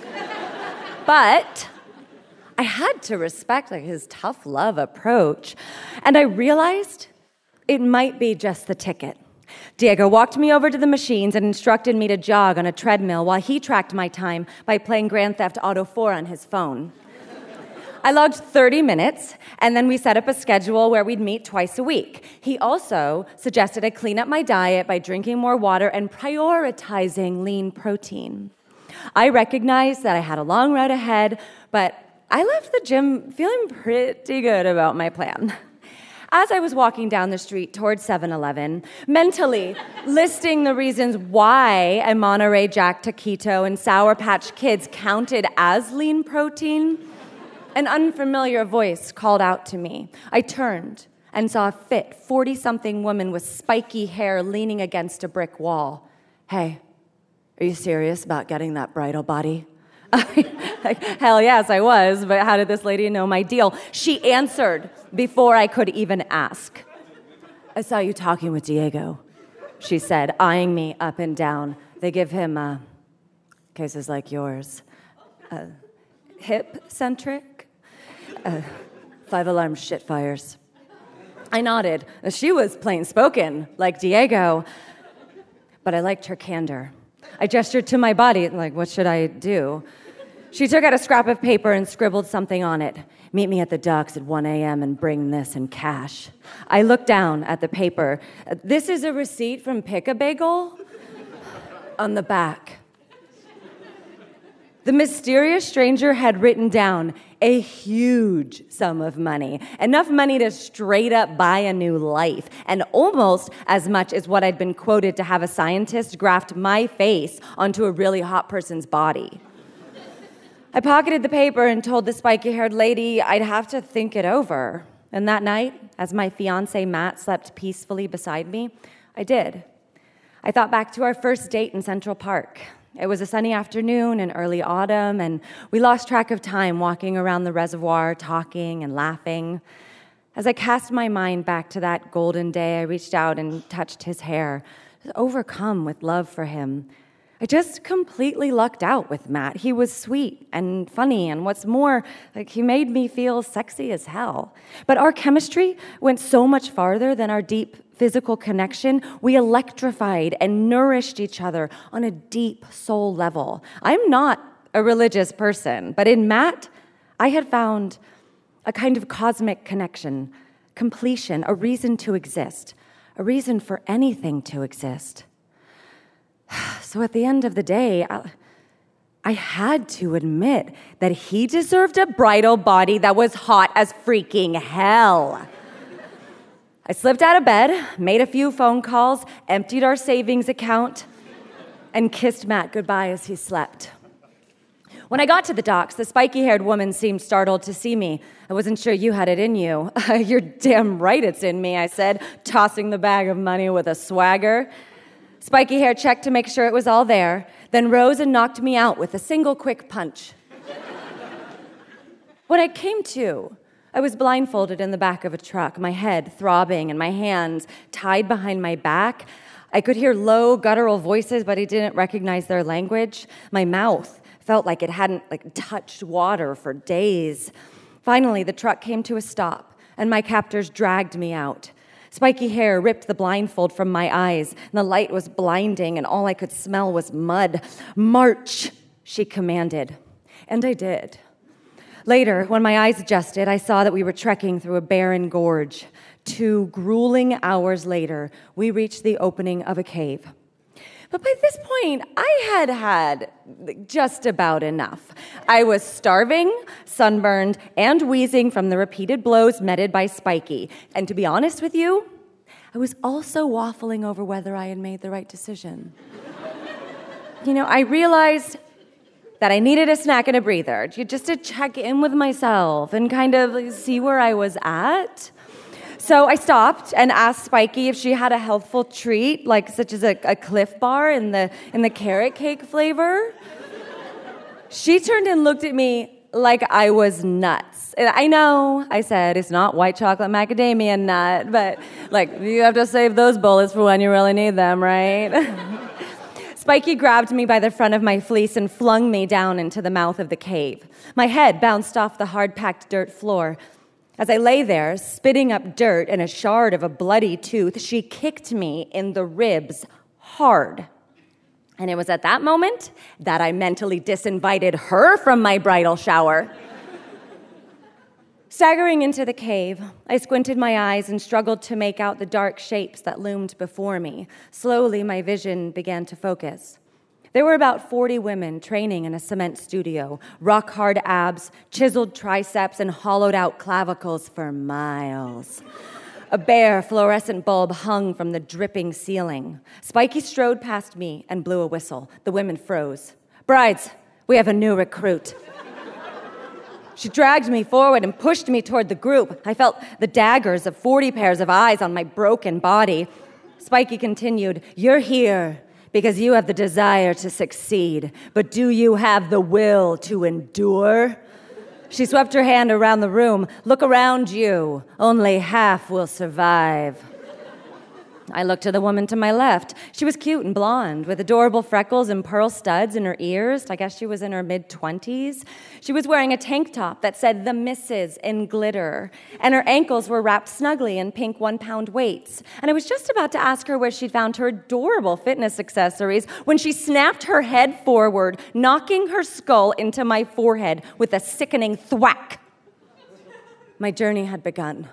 But I had to respect like, his tough love approach, and I realized it might be just the ticket. Diego walked me over to the machines and instructed me to jog on a treadmill while he tracked my time by playing Grand Theft Auto four on his phone. I logged thirty minutes, and then we set up a schedule where we'd meet twice a week. He also suggested I clean up my diet by drinking more water and prioritizing lean protein. I recognized that I had a long road ahead, but I left the gym feeling pretty good about my plan. As I was walking down the street towards seven eleven, mentally listing the reasons why a Monterey Jack taquito and Sour Patch Kids counted as lean protein, an unfamiliar voice called out to me. I turned and saw a fit forty-something woman with spiky hair leaning against a brick wall. Hey, are you serious about getting that bridal body? Like, hell yes, I was, but how did this lady know my deal? She answered before I could even ask. I saw you talking with Diego, she said, eyeing me up and down. They give him uh, cases like yours. Uh, hip-centric? Uh, five-alarm shit fires. I nodded. She was plain-spoken, like Diego, but I liked her candor. I gestured to my body, like, what should I do? She took out a scrap of paper and scribbled something on it. Meet me at the docks at one a.m. and bring this in cash. I looked down at the paper. This is a receipt from Pick-a-Bagel? On the back. The mysterious stranger had written down a huge sum of money, enough money to straight up buy a new life, and almost as much as what I'd been quoted to have a scientist graft my face onto a really hot person's body. I pocketed the paper and told the spiky-haired lady I'd have to think it over. And that night, as my fiancé Matt slept peacefully beside me, I did. I thought back to our first date in Central Park. It was a sunny afternoon in early autumn, and we lost track of time walking around the reservoir, talking and laughing. As I cast my mind back to that golden day, I reached out and touched his hair, overcome with love for him. I just completely lucked out with Matt. He was sweet and funny, and what's more, like he made me feel sexy as hell. But our chemistry went so much farther than our deep physical connection. We electrified and nourished each other on a deep soul level. I'm not a religious person, but in Matt, I had found a kind of cosmic connection, completion, a reason to exist, a reason for anything to exist. So at the end of the day, I, I had to admit that he deserved a bridal body that was hot as freaking hell. I slipped out of bed, made a few phone calls, emptied our savings account, and kissed Matt goodbye as he slept. When I got to the docks, the spiky-haired woman seemed startled to see me. I wasn't sure you had it in you. You're damn right it's in me, I said, tossing the bag of money with a swagger. Spiky hair checked to make sure it was all there, then rose and knocked me out with a single quick punch. When I came to, I was blindfolded in the back of a truck, my head throbbing and my hands tied behind my back. I could hear low, guttural voices, but I didn't recognize their language. My mouth felt like it hadn't like touched water for days. Finally, the truck came to a stop, and my captors dragged me out. Spiky hair ripped the blindfold from my eyes, and the light was blinding, and all I could smell was mud. "March," she commanded, and I did. Later, when my eyes adjusted, I saw that we were trekking through a barren gorge. Two grueling hours later, we reached the opening of a cave. But by this point, I had had just about enough. I was starving, sunburned, and wheezing from the repeated blows meted by Spiky. And to be honest with you, I was also waffling over whether I had made the right decision. You know, I realized that I needed a snack and a breather, just to check in with myself and kind of see where I was at. So I stopped and asked Spiky if she had a healthful treat, like such as a, a Cliff Bar in the in the carrot cake flavor. She turned and looked at me like I was nuts. And I know, I said, it's not white chocolate macadamia nut, but like you have to save those bullets for when you really need them, right? Spiky grabbed me by the front of my fleece and flung me down into the mouth of the cave. My head bounced off the hard-packed dirt floor. As I lay there, spitting up dirt and a shard of a bloody tooth, she kicked me in the ribs hard. And it was at that moment that I mentally disinvited her from my bridal shower. Staggering into the cave, I squinted my eyes and struggled to make out the dark shapes that loomed before me. Slowly, my vision began to focus. There were about forty women training in a cement studio, rock-hard abs, chiseled triceps, and hollowed-out clavicles for miles. A bare fluorescent bulb hung from the dripping ceiling. Spiky strode past me and blew a whistle. The women froze. "Brides, we have a new recruit." She dragged me forward and pushed me toward the group. I felt the daggers of forty pairs of eyes on my broken body. Spiky continued, "You're here because you have the desire to succeed, but do you have the will to endure?" She swept her hand around the room. "Look around you. Only half will survive." I looked to the woman to my left. She was cute and blonde, with adorable freckles and pearl studs in her ears. I guess she was in her mid-twenties. She was wearing a tank top that said "The Missus" in glitter, and her ankles were wrapped snugly in pink one-pound weights. And I was just about to ask her where she'd found her adorable fitness accessories when she snapped her head forward, knocking her skull into my forehead with a sickening thwack. My journey had begun.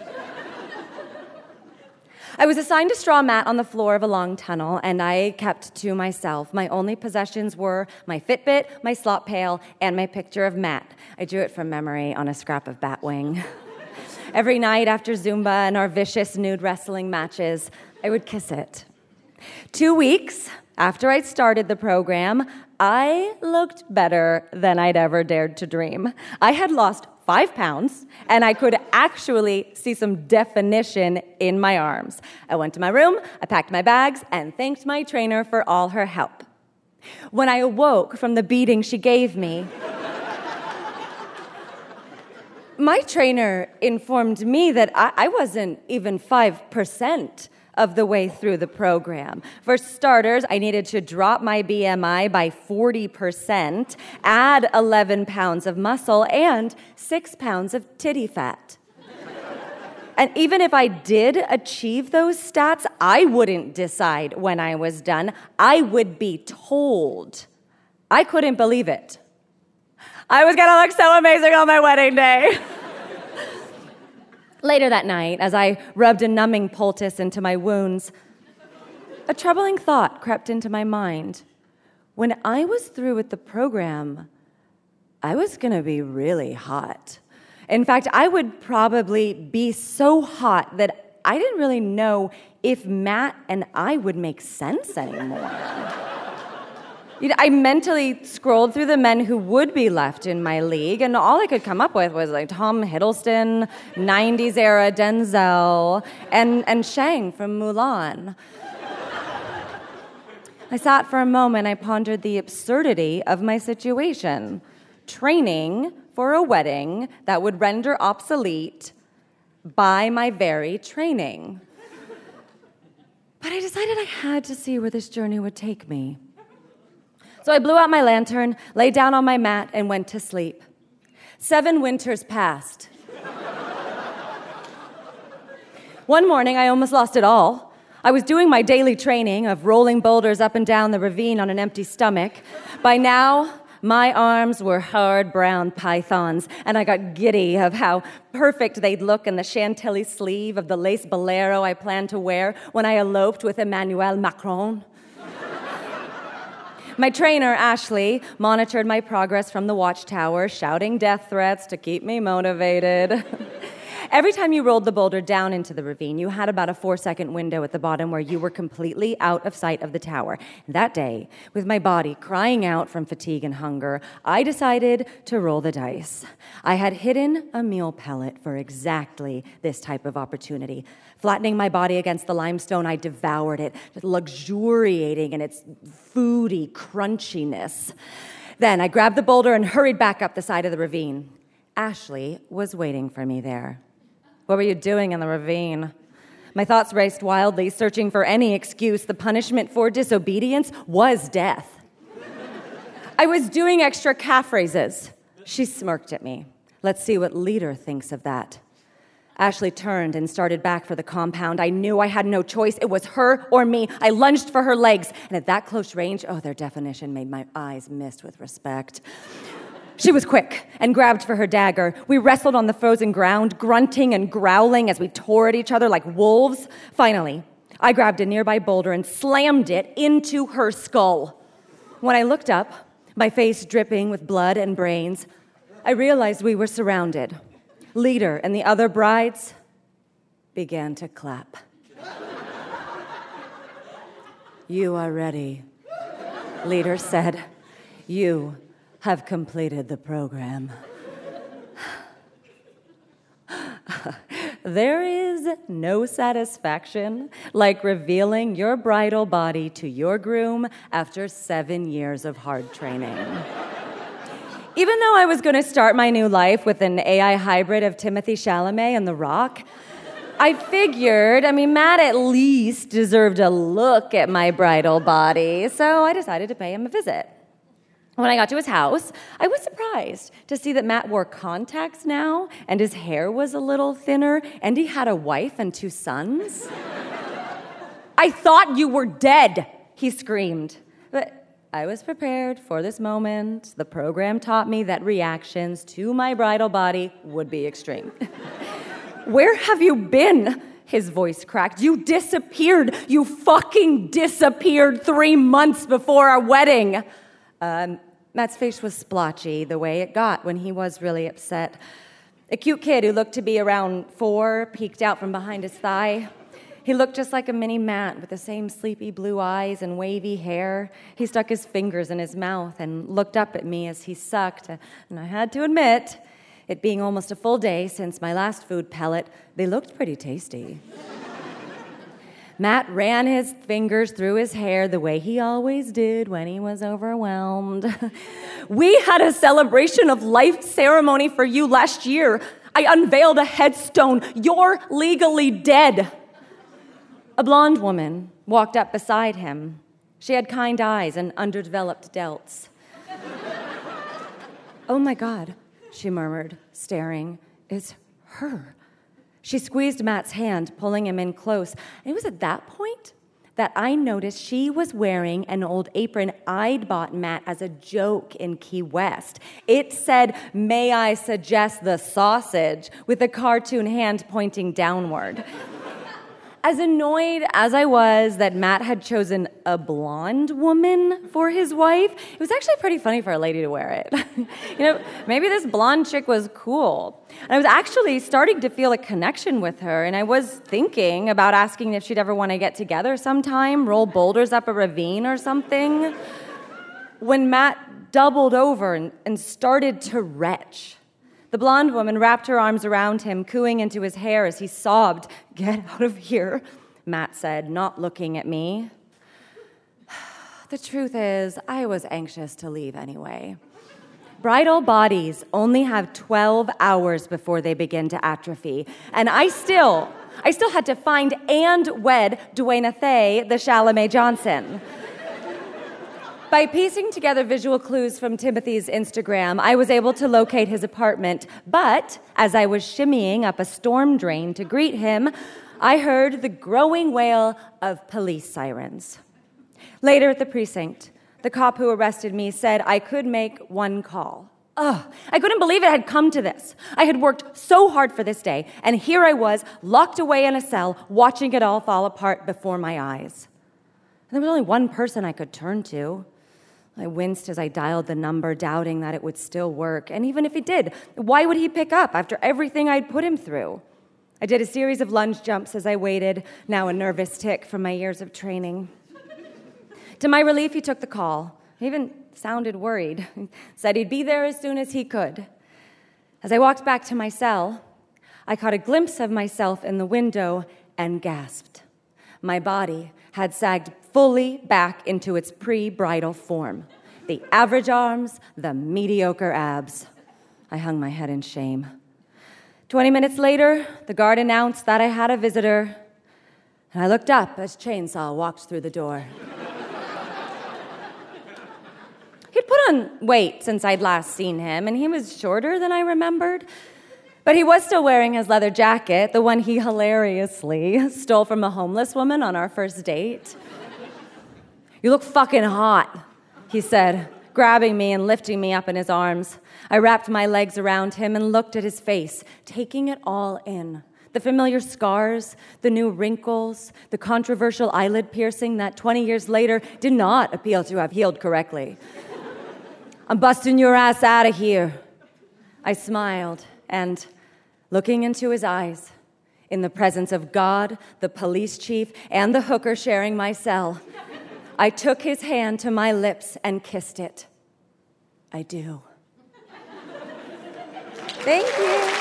I was assigned a straw mat on the floor of a long tunnel, and I kept to myself. My only possessions were my Fitbit, my slop pail, and my picture of Matt. I drew it from memory on a scrap of batwing. Every night after Zumba and our vicious nude wrestling matches, I would kiss it. Two weeks after I'd started the program, I looked better than I'd ever dared to dream. I had lost five pounds, and I could actually see some definition in my arms. I went to my room, I packed my bags, and thanked my trainer for all her help. When I awoke from the beating she gave me, my trainer informed me that I, I wasn't even five percent of the way through the program. For starters, I needed to drop my B M I by forty percent, add eleven pounds of muscle, and six pounds of titty fat. And even if I did achieve those stats, I wouldn't decide when I was done. I would be told. I couldn't believe it. I was gonna look so amazing on my wedding day. Later that night, as I rubbed a numbing poultice into my wounds, a troubling thought crept into my mind. When I was through with the program, I was going to be really hot. In fact, I would probably be so hot that I didn't really know if Matt and I would make sense anymore. You know, I mentally scrolled through the men who would be left in my league, and all I could come up with was like Tom Hiddleston, nineties era Denzel, and, and Shang from Mulan. I sat for a moment, I pondered the absurdity of my situation. Training for a wedding that would render obsolete by my very training. But I decided I had to see where this journey would take me. So I blew out my lantern, lay down on my mat, and went to sleep. Seven winters passed. One morning, I almost lost it all. I was doing my daily training of rolling boulders up and down the ravine on an empty stomach. By now, my arms were hard brown pythons, and I got giddy of how perfect they'd look in the chantilly sleeve of the lace bolero I planned to wear when I eloped with Emmanuel Macron. My trainer, Ashley, monitored my progress from the watchtower, shouting death threats to keep me motivated. Every time you rolled the boulder down into the ravine, you had about a four-second window at the bottom where you were completely out of sight of the tower. And that day, with my body crying out from fatigue and hunger, I decided to roll the dice. I had hidden a meal pellet for exactly this type of opportunity. Flattening my body against the limestone, I devoured it, luxuriating in its foody crunchiness. Then I grabbed the boulder and hurried back up the side of the ravine. Ashley was waiting for me there. What were you doing in the ravine? My thoughts raced wildly, searching for any excuse. The punishment for disobedience was death. I was doing extra calf raises. She smirked at me. Let's see what Leader thinks of that. Ashley turned and started back for the compound. I knew I had no choice. It was her or me. I lunged for her legs, and at that close range, oh, their definition made my eyes mist with respect. She was quick and grabbed for her dagger. We wrestled on the frozen ground, grunting and growling as we tore at each other like wolves. Finally, I grabbed a nearby boulder and slammed it into her skull. When I looked up, my face dripping with blood and brains, I realized we were surrounded. Leader and the other brides began to clap. You are ready, Leader said. You have completed the program. There is no satisfaction like revealing your bridal body to your groom after seven years of hard training. Even though I was going to start my new life with an A I hybrid of Timothée Chalamet and The Rock, I figured, I mean, Matt at least deserved a look at my bridal body, so I decided to pay him a visit. When I got to his house, I was surprised to see that Matt wore contacts now, and his hair was a little thinner, and he had a wife and two sons. I thought you were dead, he screamed. But I was prepared for this moment. The program taught me that reactions to my bridal body would be extreme. Where have you been? His voice cracked. You disappeared. You fucking disappeared three months before our wedding. Um, Matt's face was splotchy, the way it got when he was really upset. A cute kid who looked to be around four peeked out from behind his thigh. He looked just like a mini Matt with the same sleepy blue eyes and wavy hair. He stuck his fingers in his mouth and looked up at me as he sucked. And I had to admit, it being almost a full day since my last food pellet, they looked pretty tasty. Matt ran his fingers through his hair the way he always did when he was overwhelmed. We had a celebration of life ceremony for you last year. I unveiled a headstone. You're legally dead. A blonde woman walked up beside him. She had kind eyes and underdeveloped delts. Oh my God, she murmured, staring. It's her. She squeezed Matt's hand, pulling him in close. And it was at that point that I noticed she was wearing an old apron I'd bought Matt as a joke in Key West. It said, "May I suggest the sausage," with a cartoon hand pointing downward. As annoyed as I was that Matt had chosen a blonde woman for his wife, it was actually pretty funny for a lady to wear it. You know, maybe this blonde chick was cool. And I was actually starting to feel a connection with her, and I was thinking about asking if she'd ever want to get together sometime, roll boulders up a ravine or something, when Matt doubled over and, and started to retch. The blonde woman wrapped her arms around him, cooing into his hair as he sobbed. "Get out of here," Matt said, not looking at me. The truth is, I was anxious to leave anyway. Bridal bodies only have twelve hours before they begin to atrophy, and I still, I still had to find and wed Duana Thay, the Chalamet Johnson. By piecing together visual clues from Timothy's Instagram, I was able to locate his apartment, but as I was shimmying up a storm drain to greet him, I heard the growing wail of police sirens. Later at the precinct, the cop who arrested me said I could make one call. Ugh, I couldn't believe it had come to this. I had worked so hard for this day, and here I was, locked away in a cell, watching it all fall apart before my eyes. And there was only one person I could turn to. I winced as I dialed the number, doubting that it would still work. And even if it did, why would he pick up after everything I'd put him through? I did a series of lunge jumps as I waited, now a nervous tic from my years of training. To my relief, he took the call. He even sounded worried. He said he'd be there as soon as he could. As I walked back to my cell, I caught a glimpse of myself in the window and gasped. My body had sagged fully back into its pre-bridal form. The average arms, the mediocre abs. I hung my head in shame. Twenty minutes later, the guard announced that I had a visitor, and I looked up as Chainsaw walked through the door. He'd put on weight since I'd last seen him, and he was shorter than I remembered. But he was still wearing his leather jacket, the one he hilariously stole from a homeless woman on our first date. "You look fucking hot," he said, grabbing me and lifting me up in his arms. I wrapped my legs around him and looked at his face, taking it all in. The familiar scars, the new wrinkles, the controversial eyelid piercing that twenty years later did not appear to have healed correctly. "I'm busting your ass out of here." I smiled and, looking into his eyes, in the presence of God, the police chief, and the hooker sharing my cell, I took his hand to my lips and kissed it. I do. Thank you.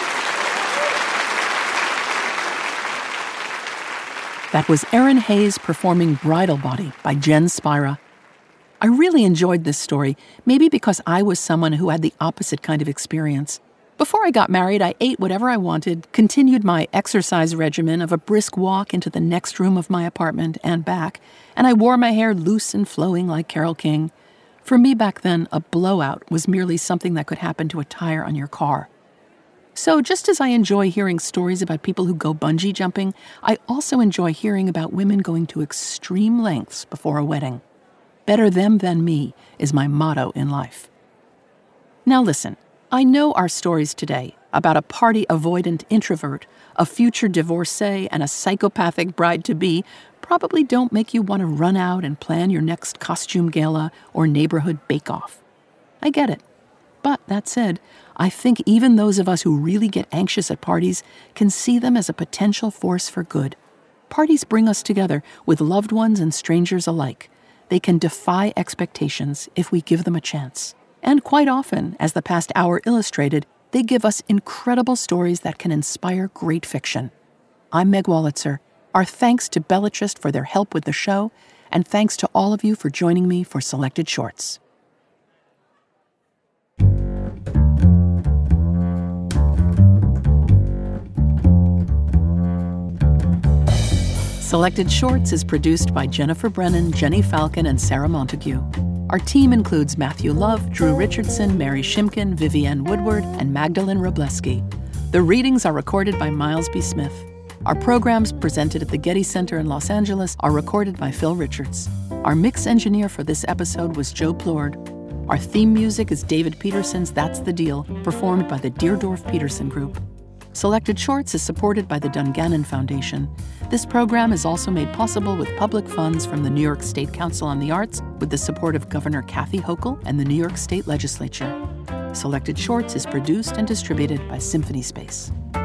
That was Erin Hayes performing Bridal Body by Jen Spira. I really enjoyed this story, maybe because I was someone who had the opposite kind of experience. Before I got married, I ate whatever I wanted, continued my exercise regimen of a brisk walk into the next room of my apartment and back, and I wore my hair loose and flowing like Carole King. For me back then, a blowout was merely something that could happen to a tire on your car. So just as I enjoy hearing stories about people who go bungee jumping, I also enjoy hearing about women going to extreme lengths before a wedding. Better them than me is my motto in life. Now listen, I know our stories today about a party-avoidant introvert, a future divorcee, and a psychopathic bride-to-be probably don't make you want to run out and plan your next costume gala or neighborhood bake-off. I get it. But that said, I think even those of us who really get anxious at parties can see them as a potential force for good. Parties bring us together with loved ones and strangers alike. They can defy expectations if we give them a chance. And quite often, as the past hour illustrated, they give us incredible stories that can inspire great fiction. I'm Meg Wolitzer. Our thanks to Bellatrist for their help with the show, and thanks to all of you for joining me for Selected Shorts. Selected Shorts is produced by Jennifer Brennan, Jenny Falcon, and Sarah Montague. Our team includes Matthew Love, Drew Richardson, Mary Shimkin, Vivienne Woodward, and Magdalene Robleski. The readings are recorded by Miles B. Smith. Our programs, presented at the Getty Center in Los Angeles, are recorded by Phil Richards. Our mix engineer for this episode was Joe Plord. Our theme music is David Peterson's That's the Deal, performed by the Deerdorf Peterson Group. Selected Shorts is supported by the Dungannon Foundation. This program is also made possible with public funds from the New York State Council on the Arts, with the support of Governor Kathy Hochul and the New York State Legislature. Selected Shorts is produced and distributed by Symphony Space.